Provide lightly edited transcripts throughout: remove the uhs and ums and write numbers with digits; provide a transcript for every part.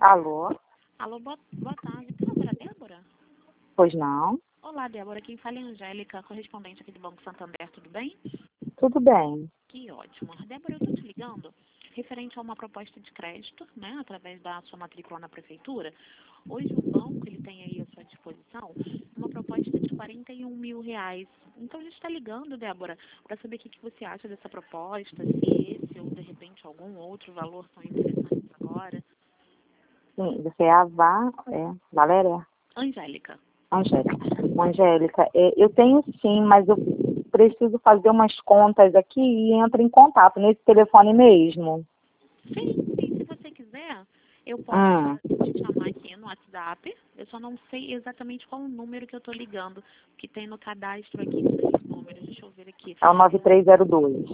Alô? Alô, boa tarde. Doutora Débora? Pois não? Olá, Débora. Quem fala é a Angélica, correspondente aqui do Banco Santander. Tudo bem? Tudo bem. Que ótimo. Débora, eu estou te ligando referente a uma proposta de crédito, né, através da sua matrícula na prefeitura. Hoje o banco ele tem aí à sua disposição uma proposta de R$ 41.000. Então a gente está ligando, Débora, para saber o que você acha dessa proposta, se esse ou de repente algum outro valor são interessantes agora. Sim, você é a Valéria? Angélica. Angélica. Angélica, eu tenho sim, mas eu preciso fazer umas contas aqui e entro em contato nesse telefone mesmo. Sim, se você quiser, eu posso te chamar aqui no WhatsApp. Eu só não sei exatamente qual o número que eu estou ligando, que tem no cadastro aqui três números. Deixa eu ver aqui. É o 9302.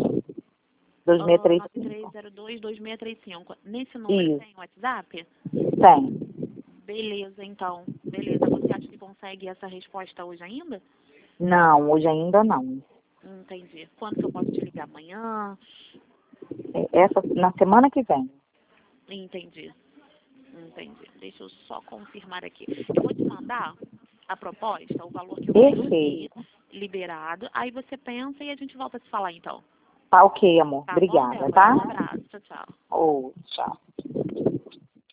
2635. 9302-2635. Nesse número Isso, tem WhatsApp? tem. Beleza, então. Beleza. Você acha que consegue essa resposta hoje ainda? Não, hoje ainda não. Entendi. Quando que eu posso te ligar? Amanhã? Na semana que vem. Entendi. Entendi. Deixa eu só confirmar aqui. Eu vou te mandar a proposta, o valor que eu tenho aqui Perfeito. liberado. Aí você pensa e a gente volta a se falar então. Tá ok, amor. Tá bom, Obrigada, Débora? tá? Um abraço. Tchau, tchau. Ô, tchau.